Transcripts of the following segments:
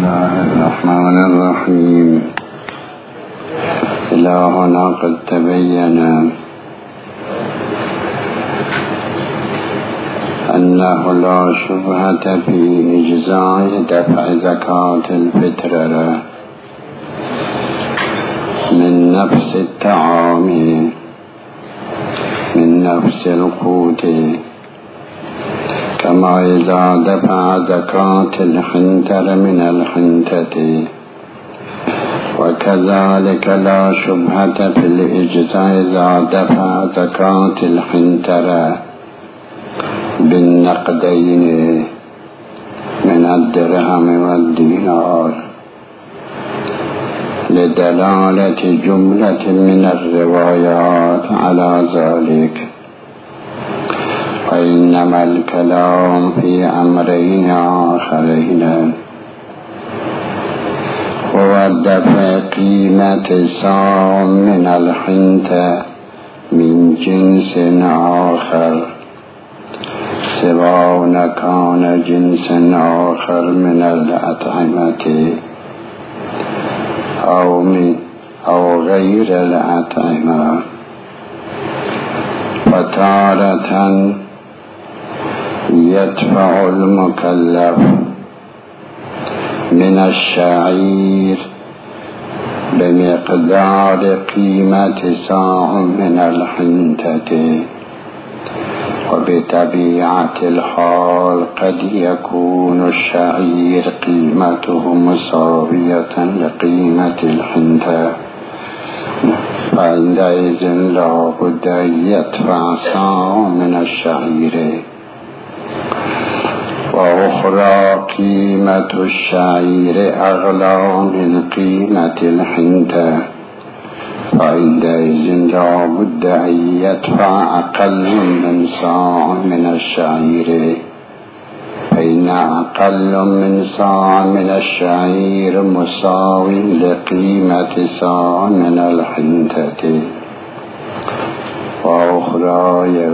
الله الرحمن الرحيم. إلهنا قد تبين أنه لا شبهة في إجزاء دفع زكاة الفطر من نفس الطعام من نفس القوت، كما إذا دفع زكاة الحنتر من الحنتة، وكذلك لا شبهة في الإجزاء إذا دفع زكاة الحنتر بالنقدين من الدرهم والدينار، لدلالة جملة من الروايات على ذلك. وإنما الكلام في أمرين آخرين، هو دفع قيمة صاع من الحنطة من جنس آخر سواء كان جنس آخر من الأطعمة أو غير الأطعمة. فتارة يدفع المكلف من الشعير بمقدار قيمة صاع من الحنطة، وبطبيعة الحال قد يكون الشعير قيمته مساوية لقيمة الحنطة، فعندئذ لا بد أن يدفع صاع من الشعير. وأخرى قيمة الشعير أغلى من قيمة الحنطة، فعندئذ لا بد أن يدفع أقل من صاع من الشعير، فإن أقل من صاع من الشعير مساو لقيمة صاع من الحنطة. وأخرى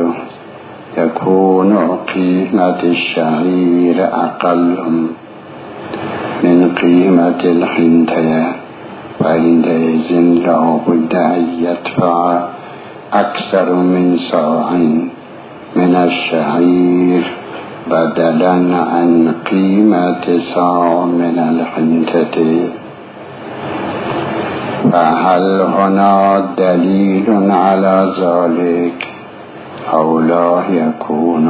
يكون قيمة الشعير أقل من قيمة الحنطة، فعندئذ لا بد أن يدفع أكثر من صاع من الشعير بدلا عن قيمة صاع من الحنطة. فهل هنا دليل على ذلك أو لا يكون؟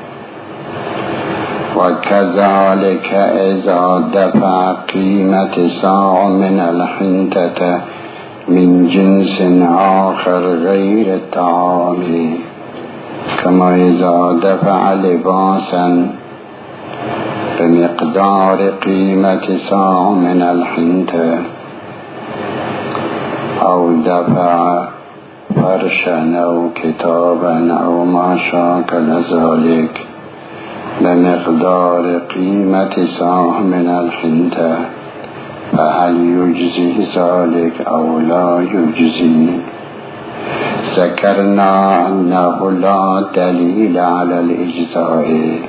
وكذلك إذا دفع قيمة صاع من الحنطة من جنس آخر غير الطعام، كما إذا دفع لباسا بمقدار قيمة صاع من الحنطة، أو دفع فرشا أو كتابا أو ما شاكل ذلك بمقدار قيمة صاع من الحنطة، فهل يجزي ذلك أو لا يجزي؟ ذكرنا أنه لا دليل على الإجزاء،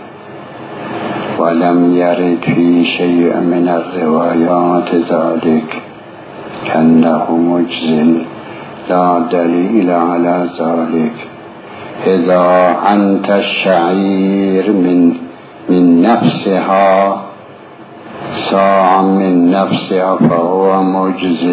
ولم يرد في شيء من الروايات ذلك كأنه مجز، لا دليل على ذلك. إذا أنت الشعير من نفسها صاع من نفسها فهو مجز،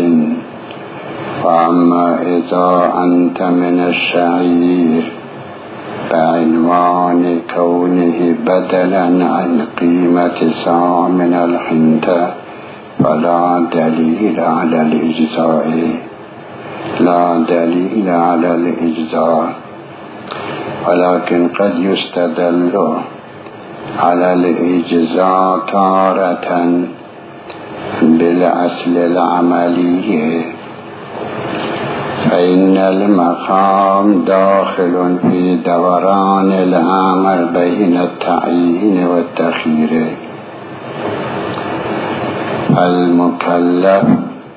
وأما إذا أنت من الشعير بعنوان كونه بدلا عن قيمة صاع من الحنطة فلا دليل على الإجزاء، لا دليل على الإجزاء. ولكن قد يستدل على الإجزاء تارة بالأصل العملي، فإن المقام داخل في دوران الأمر بين التعيين والتخيير. المكلف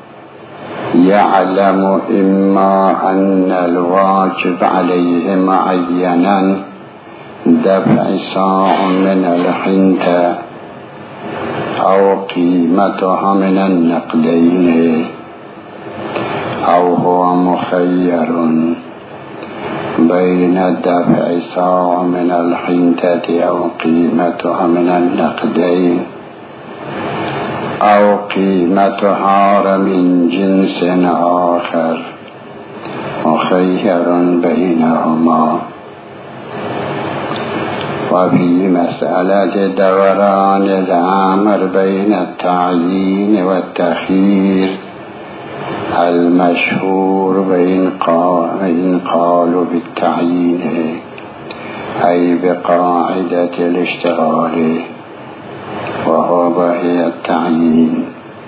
يعلم إما أن الواجب عليه معينا دفع صاع من الحنطة أو قيمتها من النقدين أو هو مخير بين دفع صاع من الحنطة أو قيمتها من النقدين أو قيمتها من جنس آخر مخير بينهما. وفي مسألة دوران الأمر بين التعيين والتخيير المشهور بين قالوا بالتعيين أي بقاعدة الاشتغال وهو هي التعيين،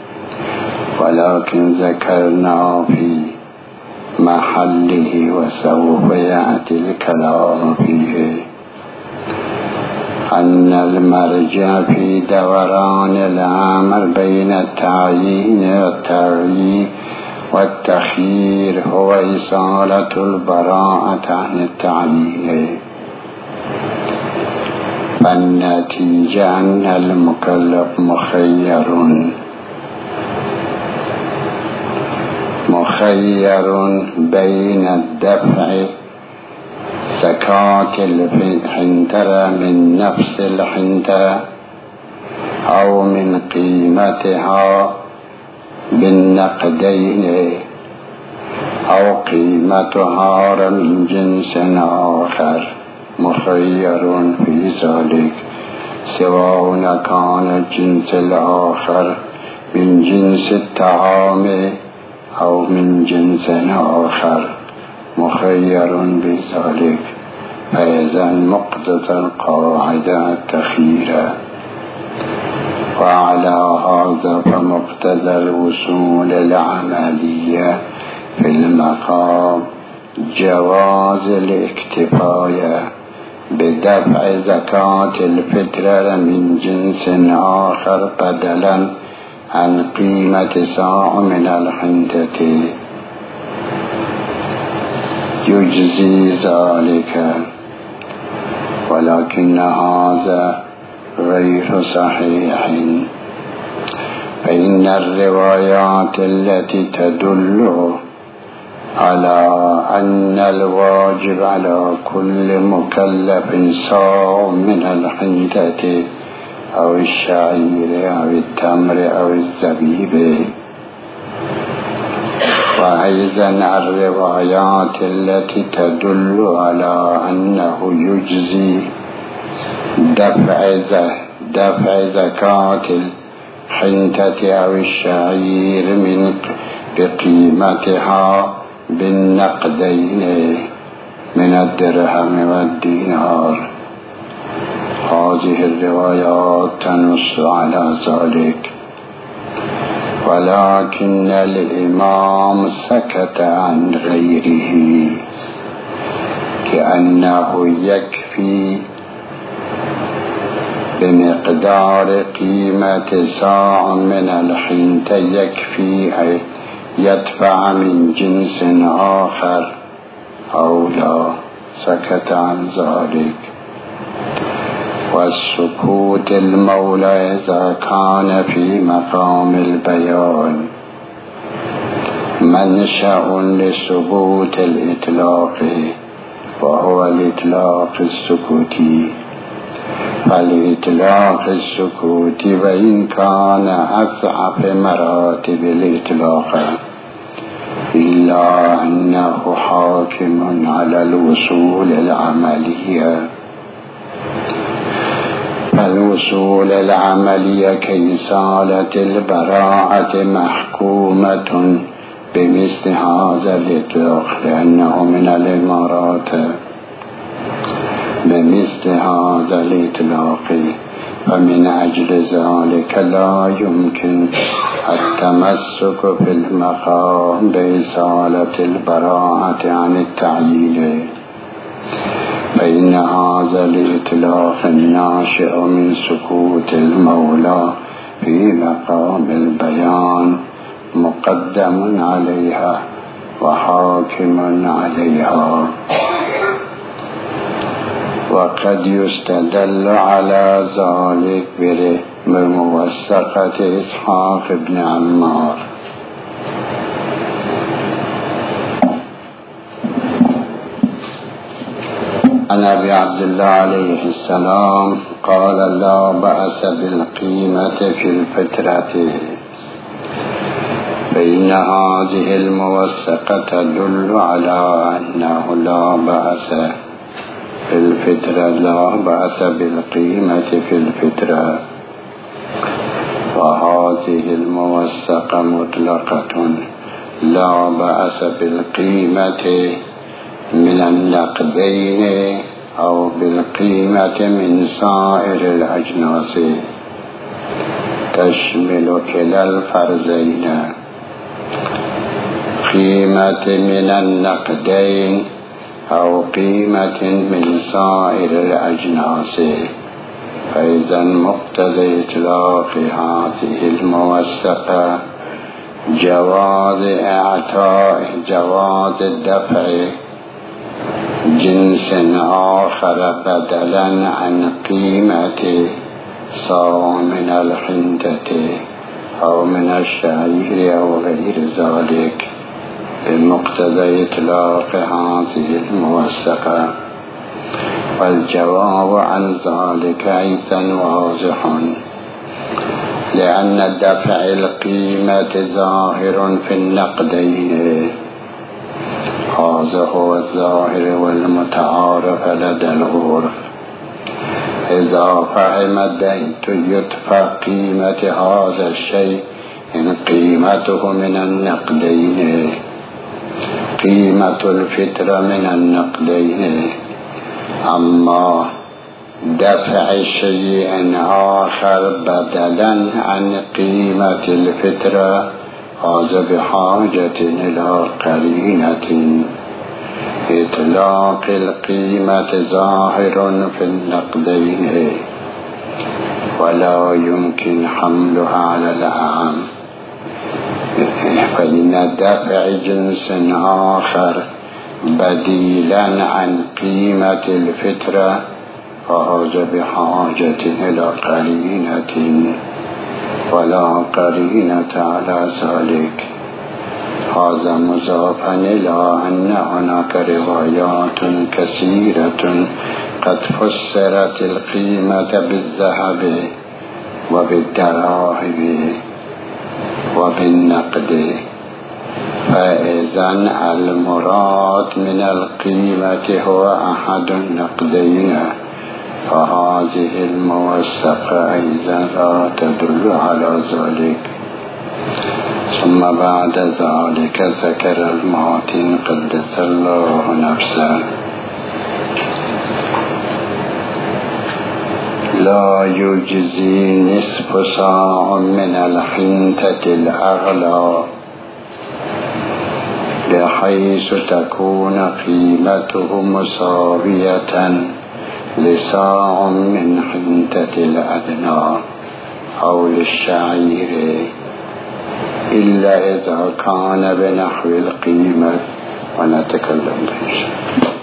ولكن ذكرنا في محله وسوف يأتي الكلام فيه أن المرجع في دوران الأمر بين التعيين والتخيير هو إصالة البراءة عن التعيين، فالنتيجة أن المكلف مخير بين الدفع زكاة الحنطة من نفس الحنطة أو من قيمتها بالنقدين أو قيمتها من جنس آخر مخير في ذلك، سواء كان الجنس الآخر من جنس الطعام أو من جنس آخر مخير بذلك. فإذا مقتضى القاعدة التخيير، وعلى هذا فمقتضى الوصول العملية في المقام جواز الاكتفاء بدفع زكاة الفطر من جنس آخر بدلا عن قيمة صاع من الحنطة يجزي ذلك، ولكن هذا غير صحيح، فإن الروايات التي تدل على أن الواجب على كل مكلف صاع من الحنطة أو الشعير أو التمر أو الزبيب، وأيضا الروايات التي تدل على أنه يجزي دفع زكاة الحنطة أو الشعير بقيمتها بالنقدين من الدرهم والدينار. هذه الروايات تنص على ذلك، ولكن الإمام سكت عن غيره كأنه يكفي بمقدار قيمة صاع من الحنطة يكفي أن يدفع من جنس آخر أو لا، سكت عن ذلك. والسكوت المولى إذا كان في مقام البيان منشأ لثبوت الإطلاق وهو الإطلاق السكوتي، فالإطلاق السكوتي وإن كان أضعف مراتب الإطلاق إلا أنه حاكم على الوصول العملية، فالوصول العملية كإصالة البراءة محكومة بمثل هذا الإطلاق، لأنه من الإمارات بمثل هذا الإطلاق، فمن أجل ذلك لا يمكن التمسك في المقام بإصالة البراءة عن التعيين، فإن هذا الإطلاق الناشئ من سكوت المولى في مقام البيان مقدم عليها وحاكم عليها. وقد يستدل على ذلك بموثقة إسحاق بن عمار. عن أبي عبد الله عليه السلام قال: لا بأس بالقيمة في الفترة، فإن هذه الموثقة تدل على أنه لا بأس في الفترة، لا بأس بالقيمة في الفترة. وهذه الموثقة مطلقة، لا بأس بالقيمة من النقدين أو بالقيمة من سائر الأجناس، تشمل كلا الفرزين، قيمة من النقدين أو قيمة من سائر الأجناس. فإذا مقتضى إطلاق هذه الموثقة جواز دفع جنس آخر بدلا عن قيمة، سواء من الحنطة أو من الشعير أو غير ذلك، بمقتضى إطلاق هذه الموثقة. والجواب عن ذلك أيضا واضح، لأن دفع القيمة ظاهر في النقدين، هذا هو الظاهر والمتعارف لدى العرف. إذا فهم الدين يدفع قيمة هذا الشيء إن قيمته من النقدين، قيمة الفترة من النقدين. أما دفع شيء آخر بدلا عن قيمة الفترة هذا بحاجة إلى قرينة. إطلاق القيمة ظاهر في النقدين ولا يمكن حملها على الأعم، فإن دفع جنس آخر بديلا عن قيمة الفترة فهذا بحاجة إلى قرينة، ولا قرينة على ذلك. هذا مضافا إلى أن هناك روايات كثيرة قد فسرت القيمة بالذهب وبالدراهم وبالنقد. فإذا المراد من القيمة هو أحد النقدين، فهذه الموثقة أيضا لا تدل على ذلك. ثم بعد ذلك ذكر المعطين قدس الله نفسه: لا يجزي نصف صاع من الحنطة الأغلى، بحيث تكون قيمته مساوية لصاع من حنطة الأدنى أو للشعير، إلا إذا كان بنحو القيمة. ونتكلم به.